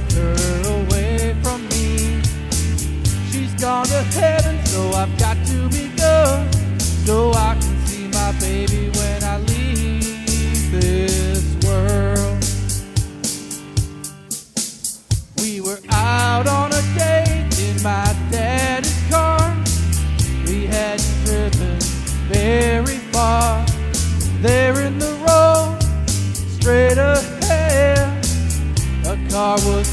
took her away from me. She's gone to heaven, so I've got to be good, so I can see my baby when I leave this world. We were out on a date in my daddy's car. We hadn't driven very far. There in the road, straight ahead, a car was